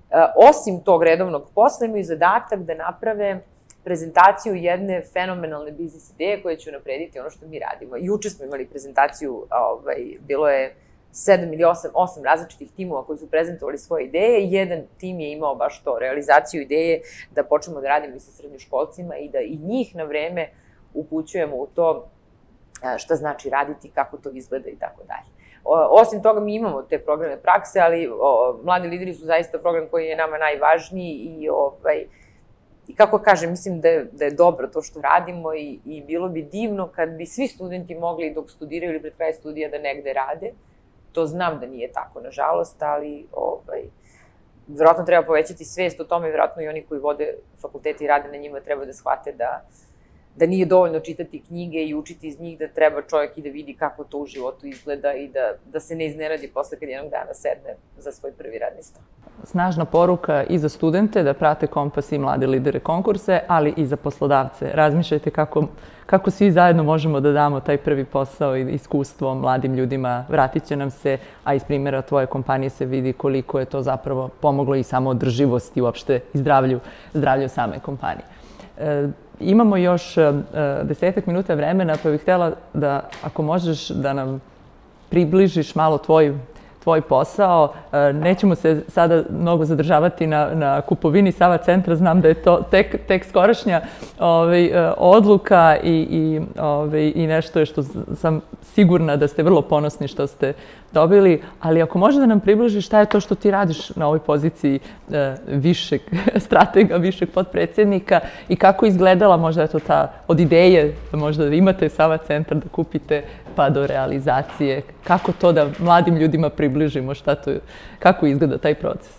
osim tog redovnog posla, imaju zadatak da naprave prezentaciju jedne fenomenalne biznis ideje koje će unaprediti ono što mi radimo. Juče smo imali prezentaciju, ovaj, bilo je sedam ili osam, osam različitih timova koji su prezentovali svoje ideje i jedan tim je imao baš to, realizaciju ideje, da počnemo da radimo i sa srednjoškolcima i da i njih na vreme upućujemo u to šta znači raditi, kako to izgleda i tako dalje. Osim toga, mi imamo te programe prakse, ali o, mladi lideri su zaista program koji je nama najvažniji i, ovaj, i kako kažem, mislim da je, da je dobro to što radimo i, i bilo bi divno kad bi svi studenti mogli dok studiraju ili pred kraj studija da negde rade. To znam da nije tako, nažalost, ali ovaj, verovatno treba povećati svest o tome, verovatno i oni koji vode fakulteti i rade na njima treba da shvate da da nije dovoljno čitati knjige i učiti iz njih, da treba čovjek i da vidi kako to u životu izgleda i da, da se ne izneradi posle kad jednog dana sedne za svoj prvi radni sto. Snažna poruka i za studente da prate Kompas i mlade lidere konkurse, ali i za poslodavce. Razmišljajte kako, kako svi zajedno možemo da damo taj prvi posao i iskustvo mladim ljudima. Vratit će nam se, a iz primjera tvoje kompanije se vidi koliko je to zapravo pomoglo i samo održivosti uopšte i zdravlju, zdravlju same kompanije. E, Imamo još uh, desetak minuta vremena, pa bih htjela da, ako možeš, da nam približiš malo tvoj, tvoj posao. Uh, nećemo se sada mnogo zadržavati na, na kupovini Sava centra, znam da je to tek, tek skorašnja ovaj, uh, odluka i, i, ovaj, i nešto je što sam sigurna da ste vrlo ponosni što ste dobili, ali ako može da nam približiš šta je to što ti radiš na ovoj poziciji e, višeg stratega, višeg potpredsjednika i kako izgledala možda eto ta od ideje da možda imate Sava centar da kupite pa do realizacije, kako to da mladim ljudima približimo, šta to, kako izgleda taj proces?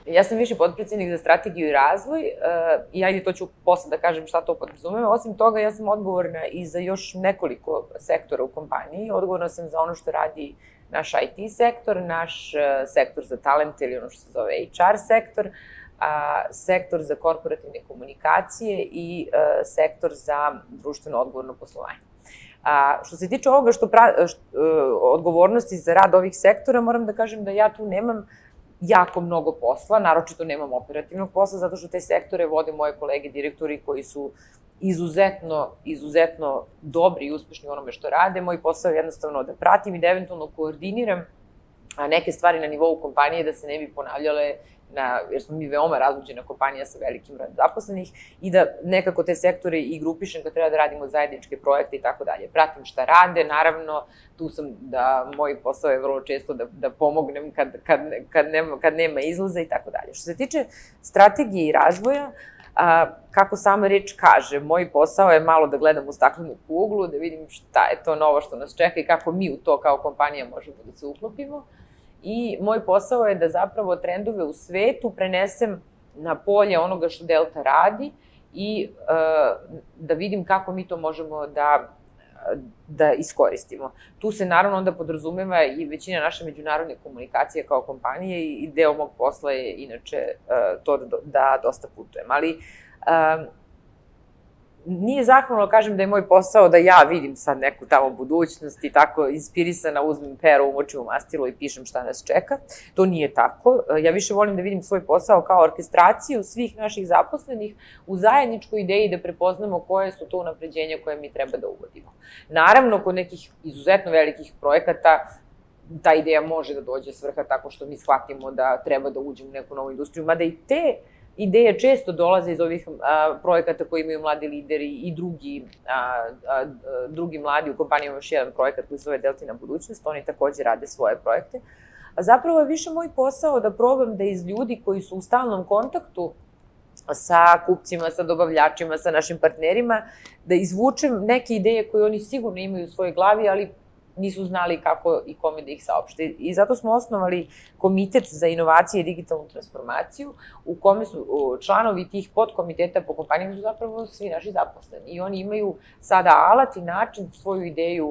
Ja sam viši potpredsednik za strategiju i razvoj i ajde to ću posle da kažem šta to podrazumeva. Osim toga, ja sam odgovorna i za još nekoliko sektora u kompaniji. Odgovorna sam za ono što radi naš I T sektor, naš sektor za talente ili ono što se zove H R sektor, sektor za korporativne komunikacije i sektor za društveno odgovorno poslovanje. A, što se tiče ovoga što, pra, što odgovornosti za rad ovih sektora, moram da kažem da ja tu nemam jako mnogo posla, naročito nemam operativnog posla, zato što te sektore vode moje kolege direktori koji su izuzetno, izuzetno dobri i uspešni u onome što rade. Moj posao je jednostavno da pratim i da eventualno koordiniram neke stvari na nivou kompanije da se ne bi ponavljale, na, jer smo mi veoma razluđena kompanija sa velikim brojem zaposlenih i da nekako te sektore i grupišem kad treba da radimo zajedničke projekte i tako dalje. Pratim šta rade, naravno, tu sam da moj posao je vrlo često da, da pomognem kad, kad, kad, nema, kad nema izlaza i tako dalje. Što se tiče strategije i razvoja, a, kako sama reč kaže, moj posao je malo da gledam u staklenu kuglu, da vidim šta je to novo što nas čeka i kako mi u to kao kompanija možemo da se uklopimo. I moj posao je da zapravo trendove u svetu prenesem na polje onoga što Delta radi i uh, da vidim kako mi to možemo da, da iskoristimo. Tu se naravno onda podrazumeva i većina naše međunarodne komunikacije kao kompanije i deo mog posla je inače uh, to da, da dosta putujem. Ali uh, nije zahvalno kažem da je moj posao da ja vidim sad neku tamo budućnost i tako inspirisana uzmem pero, umočim u mastilo i pišem šta nas čeka. To nije tako. Ja više volim da vidim svoj posao kao orkestraciju svih naših zaposlenih u zajedničkoj ideji da prepoznamo koje su to unapređenja koje mi treba da uvodimo. Naravno, kod nekih izuzetno velikih projekata ta ideja može da dođe svrha tako što mi shvatimo da treba da uđemo u neku novu industriju, mada i te ideje često dolaze iz ovih a, projekata koji imaju mladi lideri i drugi, a, a, drugi mladi u kompaniji. Još jedan projekat koji se zove Deltina budućnost, oni takođe rade svoje projekte. A zapravo je više moj posao da probam da iz ljudi koji su u stalnom kontaktu sa kupcima, sa dobavljačima, sa našim partnerima, da izvučem neke ideje koje oni sigurno imaju u svojoj glavi, ali nisu znali kako i kome da ih saopšte. I zato smo osnovali Komitet za inovacije i digitalnu transformaciju, u kome su članovi tih podkomiteta po kompanijama su zapravo svi naši zaposleni. I oni imaju sada alat i način svoju ideju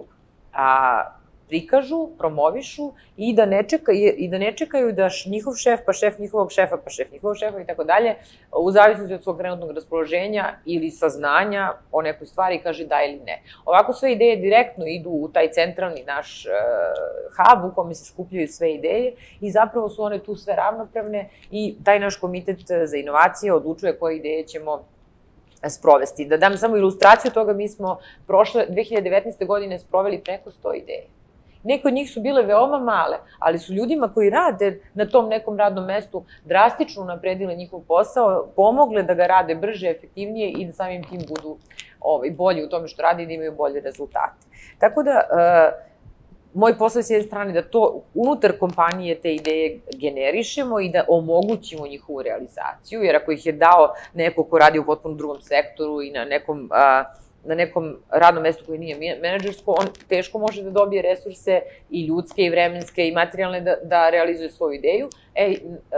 a, prikažu, promovišu i da ne čekaju, i da ne čekaju da njihov šef, pa šef njihovog šefa, pa šef njihovog šefa i tako dalje, u zavisnosti od svog trenutnog raspoloženja ili saznanja o nekoj stvari kaže da ili ne. Ovako sve ideje direktno idu u taj centralni naš uh, hub u kome se skupljaju sve ideje i zapravo su one tu sve ravnopravne i taj naš komitet za inovacije odlučuje koje ideje ćemo sprovesti. Da dam samo ilustraciju toga, mi smo prošle dve hiljade devetnaeste. godine sproveli preko sto ideje. Neke od njih su bile veoma male, ali su ljudima koji rade na tom nekom radnom mestu drastično unapredile njihov posao, pomogle da ga rade brže, efektivnije i da samim tim budu ovaj, bolji u tome što rade i da imaju bolje rezultate. Tako da, uh, moj posao je s jedne strane da to unutar kompanije te ideje generišemo i da omogućimo njihovu realizaciju, jer ako ih je dao neko ko radi u potpuno drugom sektoru i na nekom uh, na nekom radnom mestu koji nije menadžersko, on teško može da dobije resurse i ljudske i vremenske i materijalne da, da realizuje svoju ideju. E,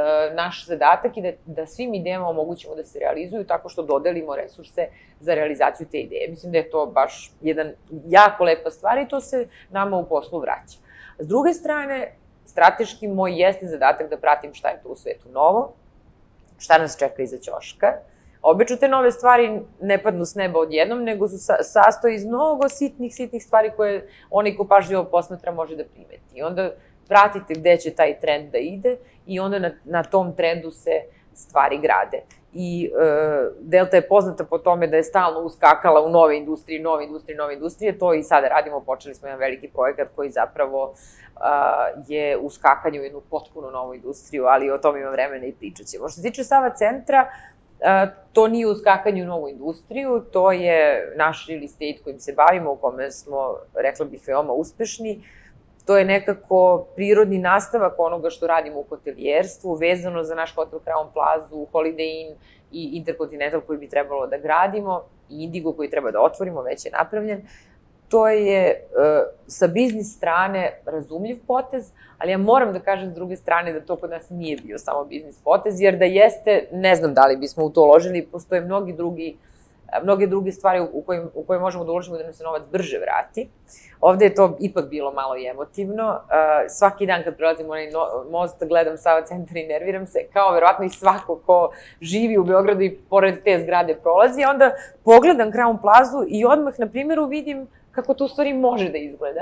naš zadatak je da, da svim idejama omogućimo da se realizuju tako što dodelimo resurse za realizaciju te ideje. Mislim da je to baš jedan jako lepa stvar i to se nama u poslu vraća. S druge strane, strateški moj jeste zadatak da pratim šta je to u svetu novo, šta nas čeka iza ćoška. Obično te nove stvari ne padnu s neba odjednom, nego su sastoji iz mnogo sitnih, sitnih stvari koje onaj ko pažljivo posmatra može da primeti. I onda pratite gde će taj trend da ide i onda na, na tom trendu se stvari grade. I e, Delta je poznata po tome da je stalno uskakala u nove industrije, nove industrije, nove industrije. To i sada radimo, počeli smo jedan veliki projekat koji zapravo a, je uskakanje u jednu potpuno novu industriju, ali o tom ima vremena i pričat ćemo. Što se tiče Sava centra, Uh, to nije uskakanje u novu industriju, to je naš real estate kojim se bavimo, u kome smo, rekla bih, veoma uspešni. To je nekako prirodni nastavak onoga što radimo u hotelijerstvu, vezano za naš hotel Crown Plaza, Holiday Inn i Intercontinental koji bi trebalo da gradimo, i Indigo koji treba da otvorimo, već je napravljen. to je sa biznis strane razumljiv potez, ali ja moram da kažem s druge strane da to kod nas nije bio samo biznis potez, jer da jeste, ne znam da li bismo u to uložili, postoje mnogi drugi mnoge druge stvari u koje, u koje možemo da uložimo da nam se novac brže vrati. Ovde je to ipak bilo malo i emotivno. Uh, svaki dan kad prelazim onaj no, most, gledam Sava centar i nerviram se, kao verovatno i svako ko živi u Beogradu i pored te zgrade prolazi. Onda pogledam Crown Plazu i odmah na primjeru vidim kako to u stvari može da izgleda.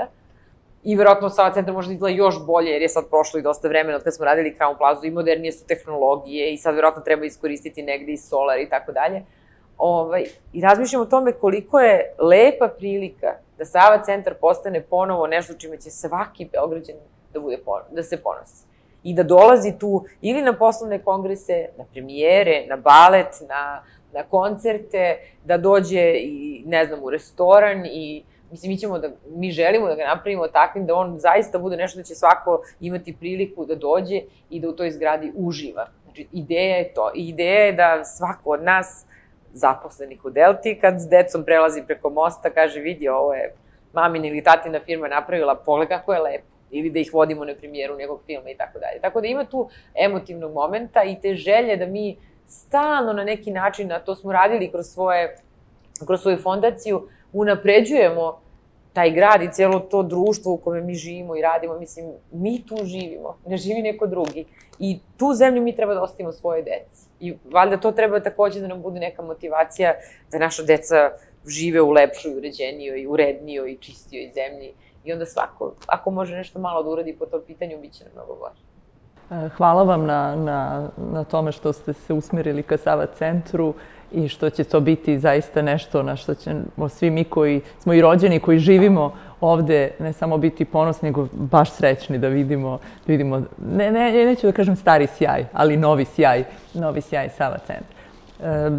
I verovatno Sava centar može da izgleda još bolje, jer je sad prošlo i dosta vremena od kad smo radili Crown Plazu i modernije su tehnologije i sad verovatno treba iskoristiti negde i solar i tako dalje. Ovaj, I razmišljam o tome koliko je lepa prilika da Sava centar postane ponovo nešto čime će svaki Beograđanin da, bude, da se ponosi. I da dolazi tu ili na poslovne kongrese, na premijere, na balet, na, na koncerte, da dođe i, ne znam, u restoran i mislim, mi ćemo da, mi želimo da ga napravimo takvim da on zaista bude nešto da će svako imati priliku da dođe i da u toj zgradi uživa. Znači, ideja je to. I ideja je da svako od nas zaposlenih u Delti, kad s decom prelazi preko mosta, kaže, vidi, ovo je mamina ili tatina firma napravila, pogled kako je lepo, ili da ih vodimo na premijeru nekog filma i tako dalje. Tako da ima tu emotivnog momenta i te želje da mi stalno na neki način, a to smo radili kroz svoje, kroz svoju fondaciju, unapređujemo taj grad i cijelo to društvo u kome mi živimo i radimo. Mislim, mi tu živimo, ne živi neko drugi. I tu zemlju mi treba da ostavimo svoje deci. I valjda to treba takođe da nam bude neka motivacija da naša deca žive u lepšoj, uređenijoj, urednijoj i čistijoj zemlji. I onda svako, ako može nešto malo da uradi po tom pitanju, bit će nam mnogo bolje. Hvala vam na, na, na tome što ste se usmerili ka Sava centru i što će to biti zaista nešto na što ćemo svi mi koji smo i rođeni, koji živimo ovde, ne samo biti ponosni, nego baš srećni da vidimo, da vidimo ne, ne, neću da kažem stari sjaj, ali novi sjaj, novi sjaj Sava centra. E,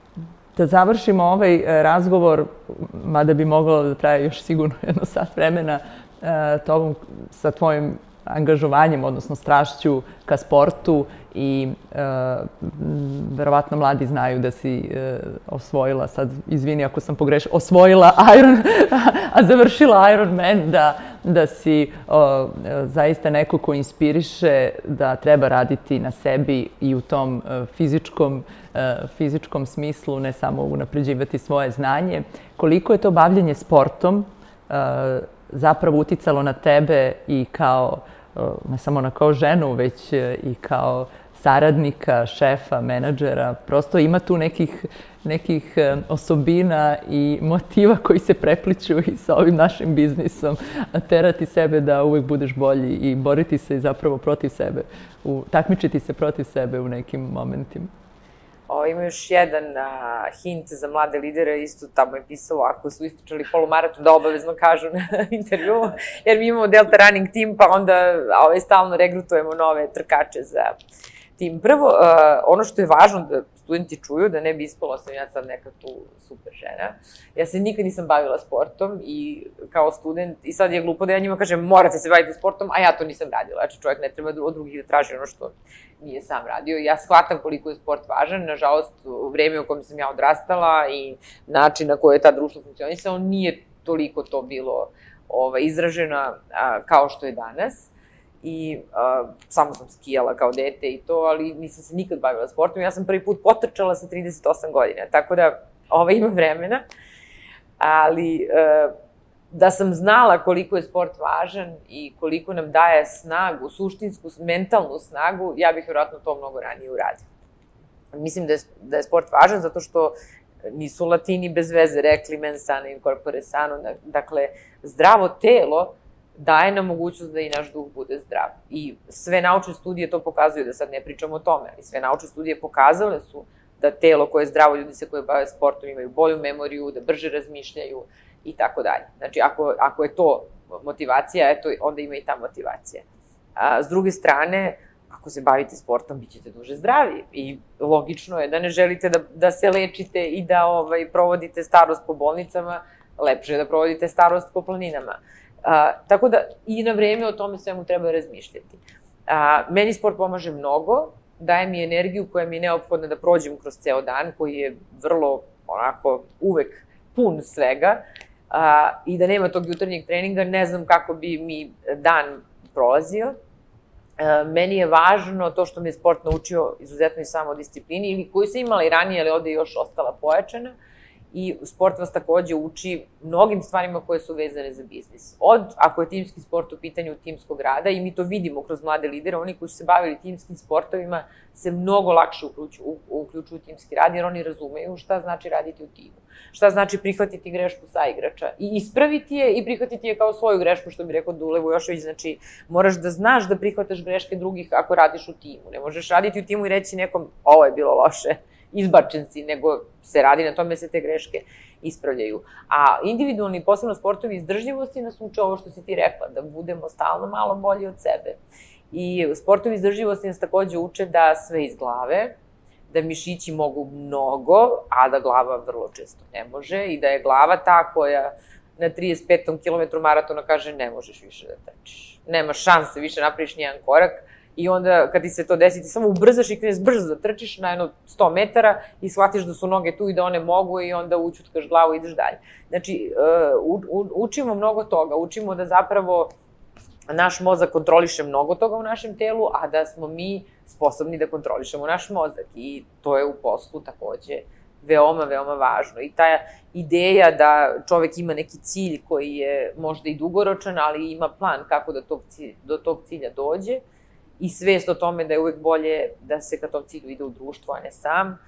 da završimo ovaj razgovor, mada bi moglo da traje još sigurno jedno sat vremena, e, tobom, sa tvojim angažovanjem, odnosno strašću ka sportu i e, verovatno mladi znaju da si e, osvojila, sad izvini ako sam pogrešila, osvojila Iron, a završila Ironman, da, da si o, zaista neko ko inspiriše da treba raditi na sebi i u tom e, fizičkom, e, fizičkom smislu, ne samo unapređivati svoje znanje. Koliko je to bavljenje sportom e, zapravo uticalo na tebe i kao, ne samo na kao ženu, već i kao saradnika, šefa, menadžera. Prosto ima tu nekih, nekih osobina i motiva koji se prepliču i sa ovim našim biznisom. Terati sebe da uvek budeš bolji i boriti se zapravo protiv sebe, u, takmičiti se protiv sebe u nekim momentima. O, ima još jedan a, hint za mlade lidere, isto tamo je pisalo, ako su istočali polumaraton, da obavezno kažu na intervju, jer mi imamo Delta Running Team, pa onda a, ovaj, stalno regrutujemo nove trkače za tim. Prvo, a, ono što je važno da studenti čuju, da ne bi ispalo sam ja sad neka tu super žena. Ja se nikad nisam bavila sportom i kao student, i sad je glupo da ja njima kažem morate se baviti sportom, a ja to nisam radila. Znači čovjek ne treba od drugih da traži ono što nije sam radio. Ja shvatam koliko je sport važan. Nažalost, u vreme u kojem sam ja odrastala i način na koje je ta društvo funkcionisao, nije toliko to bilo ovaj, izraženo a, kao što je danas. I a, samo sam skijala kao dete i to, ali nisam se nikad bavila sportom. Ja sam prvi put potrčala sa trideset osam godina, tako da ovaj, ima vremena. Ali a, da sam znala koliko je sport važan i koliko nam daje snagu, suštinsku, mentalnu snagu, ja bih vjerojatno to mnogo ranije uradila. Mislim da je, da je sport važan zato što nisu Latini bez veze rekli mens sana in corpore sano, dakle zdravo telo daje nam mogućnost da i naš duh bude zdrav. I sve naučne studije to pokazuju, da sad ne pričamo o tome, ali sve naučne studije pokazale su da telo koje je zdravo, ljudi se koje bave sportom imaju bolju memoriju, da brže razmišljaju i tako dalje. Znači, ako, ako je to motivacija, eto, onda ima i ta motivacija. A, s druge strane, ako se bavite sportom, bit ćete duže zdravi i logično je da ne želite da, da se lečite i da ovaj, provodite starost po bolnicama, lepše je da provodite starost po planinama. A, tako da i na vreme o tome svemu treba razmišljati. A, meni sport pomaže mnogo, daje mi energiju koja mi je neophodna da prođem kroz ceo dan, koji je vrlo, onako, uvek pun svega. i da nema tog jutarnjeg treninga, ne znam kako bi mi dan prolazio. Meni je važno to što mi je sport naučio izuzetno i samodisciplini, ili koju sam imala i ranije, ali ovde je još ostala pojačana. I sport vas takođe uči mnogim stvarima koje su vezane za biznis. Od, ako je timski sport u pitanju timskog rada, i mi to vidimo kroz mlade lidere, oni koji su se bavili timskim sportovima se mnogo lakše uključuju u timski rad, jer oni razumeju šta znači raditi u timu. Šta znači prihvatiti grešku sa igrača i ispraviti je i prihvatiti je kao svoju grešku, što bi rekao Dule Vujošević. Znači, moraš da znaš da prihvataš greške drugih ako radiš u timu. Ne možeš raditi u timu i reći nekom, ovo je bilo loše, izbačen si, nego se radi na tome se te greške ispravljaju. A individualni, posebno sportovi izdržljivosti nas uče ovo što si ti rekla, da budemo stalno malo bolji od sebe. I sportovi izdržljivosti nas takođe uče da sve iz glave, da mišići mogu mnogo, a da glava vrlo često ne može, i da je glava ta koja na trideset petom kilometru maratona kaže ne možeš više da trčiš. Nema šanse više napraviš nijedan korak. I onda, kad ti se to desi, ti samo ubrzaš i kreneš brzo da trčiš na jedno sto metara i shvatiš da su noge tu i da one mogu, i onda učutkaš glavu i ideš dalje. Znači, učimo mnogo toga, učimo da zapravo naš mozak kontroliše mnogo toga u našem telu, a da smo mi sposobni da kontrolišemo naš mozak. I to je u poslu takođe veoma, veoma važno. I ta ideja da čovek ima neki cilj koji je možda i dugoročan, ali ima plan kako do tog cilja dođe, i svest o tome da je uvek bolje da se ka tom cilju ide u društvu, a ne sam,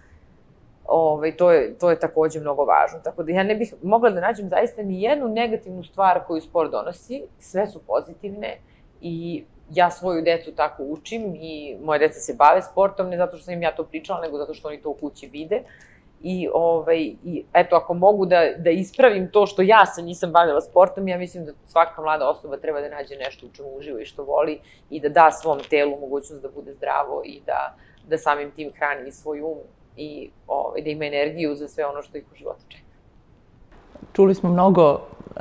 to je takođe mnogo važno. Tako da ja ne bih mogla da nađem zaista ni jednu negativnu stvar koju sport donosi, sve su pozitivne, i ja svoju decu tako učim, i moje deca se bave sportom, ne zato što sam im ja to pričala, nego zato što oni to u kući vide. I eto, ako mogu da ispravim to što ja se nisam bavila sportom, ja mislim da svaka mlada osoba treba da nađe nešto u čemu uživa i što voli, i da da svom telu mogućnost da bude zdravo i da samim tim hrani i svoj um i da ima energiju za sve ono što ih u životu čeka. Čuli smo mnogo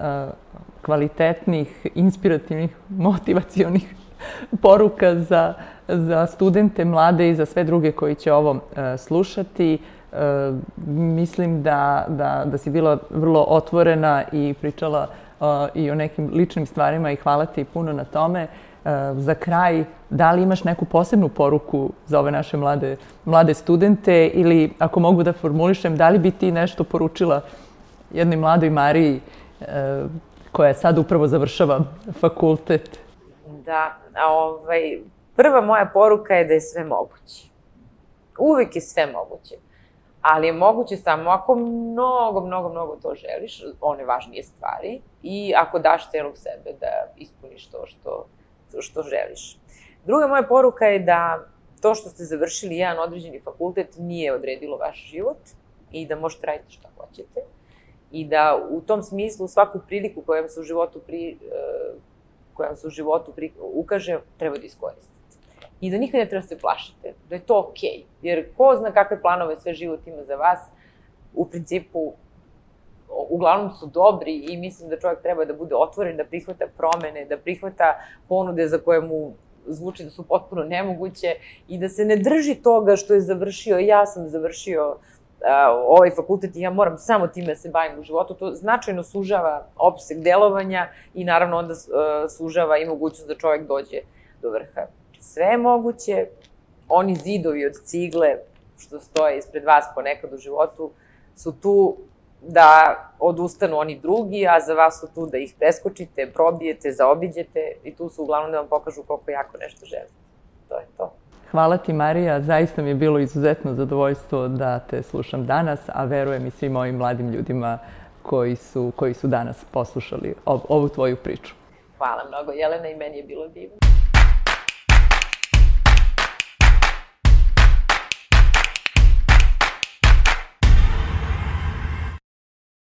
kvalitetnih, inspirativnih, motivacionih poruka za studente, mlade i za sve druge koji će ovo slušati. Mislim da si bila vrlo otvorena i pričala i o nekim ličnim stvarima, i hvala ti puno na tome. Za kraj, da li imaš neku posebnu poruku za ove naše mlade studente, ili ako mogu da formulišem, da li bi ti nešto poručila jednoj mladoj Mariji koja sad upravo završava fakultet? Da, prva moja poruka je da je sve moguće. Uvek je sve moguće. Ali je moguće samo ako mnogo, mnogo, mnogo to želiš, one važnije stvari, i ako daš celog sebe da ispuniš to što želiš. Druga moja poruka je da to što ste završili jedan određeni fakultet nije odredilo vaš život, i da možete raditi šta hoćete, i da u tom smislu svaku priliku koja vam se u životu koja vam se u životu ukaže, treba da iskoristite. I da nikad ne treba se plašite, da je to okej. Jer ko zna kakve planove sve život ima za vas, u principu, uglavnom su dobri, i mislim da čovjek treba da bude otvoren, da prihvata promene, da prihvata ponude za koje mu zvuči da su potpuno nemoguće, i da se ne drži toga što je završio. Ja sam završio ovaj fakultet i ja moram samo time da se bavim u životu. To značajno sužava opseg delovanja i naravno onda sužava i mogućnost da čovjek dođe do vrha. Sve je moguće, oni zidovi od cigle što stoje ispred vas ponekad u životu su tu da odustanu oni drugi, a za vas su tu da ih preskočite, probijete, zaobiđete, i tu su uglavnom da vam pokažu koliko jako nešto želite. To je to. Hvala ti, Marija, zaista mi je bilo izuzetno zadovoljstvo da te slušam danas, a verujem i svim ovim mladim ljudima koji su danas poslušali ovu tvoju priču. Hvala mnogo, Jelena, i meni je bilo divno.